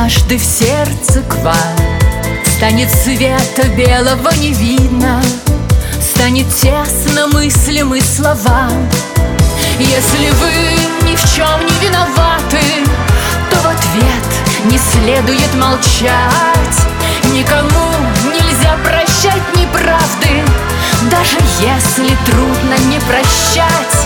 однажды в сердце к вам станет света белого не видно, станет тесно мыслям и словам. Если вы ни в чем не виноваты, то в ответ не следует молчать. Никому нельзя прощать неправды, даже если трудно не прощать.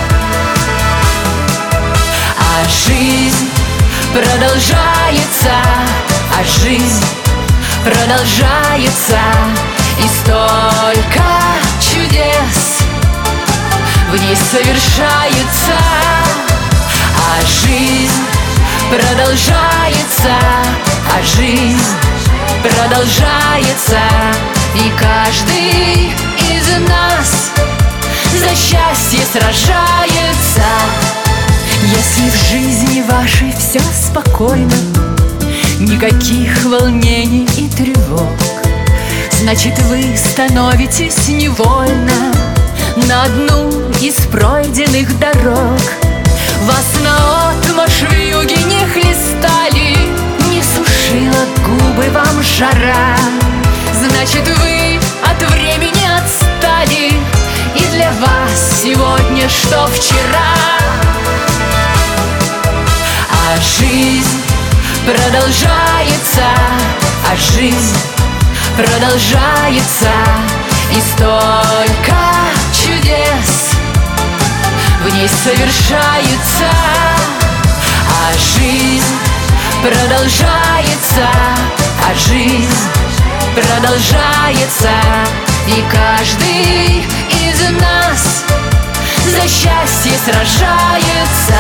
А жизнь продолжается, а жизнь продолжается, и столько чудес в ней совершается. А жизнь продолжается, а жизнь продолжается, и каждый из нас за счастье сражается. Если в жизни вашей все спокойно, никаких волнений и тревог, значит, вы становитесь невольно на одну из пройденных дорог. Вас наотмашь вьюги не хлестали, не сушила губы вам жара, значит, вы от времени отстали, и для вас сегодня, что вчера. А жизнь продолжается, а жизнь продолжается, и столько чудес в ней совершается. А жизнь продолжается, а жизнь продолжается, и каждый из нас за счастье сражается.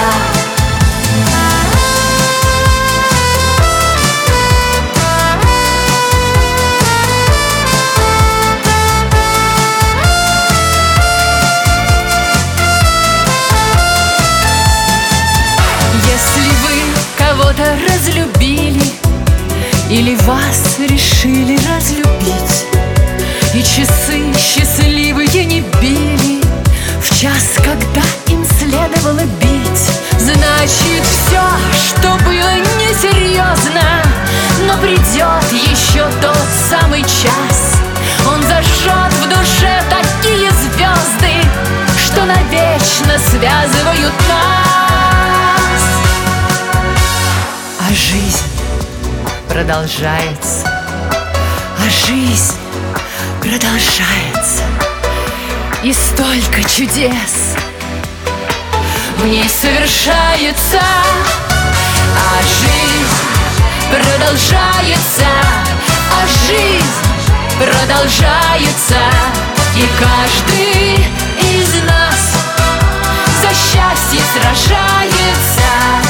Если вы кого-то разлюбили или вас решили разлюбить, и часы счастливые не били в час, когда им следовало бить, значит, все, что было несерьезно, но придет еще тот самый час. Он зажжет в душе такие звезды, что навечно связывают нас. А жизнь продолжается, а жизнь продолжается, и столько чудес в ней совершается. А жизнь продолжается, а жизнь продолжается, и каждый из нас за счастье сражается.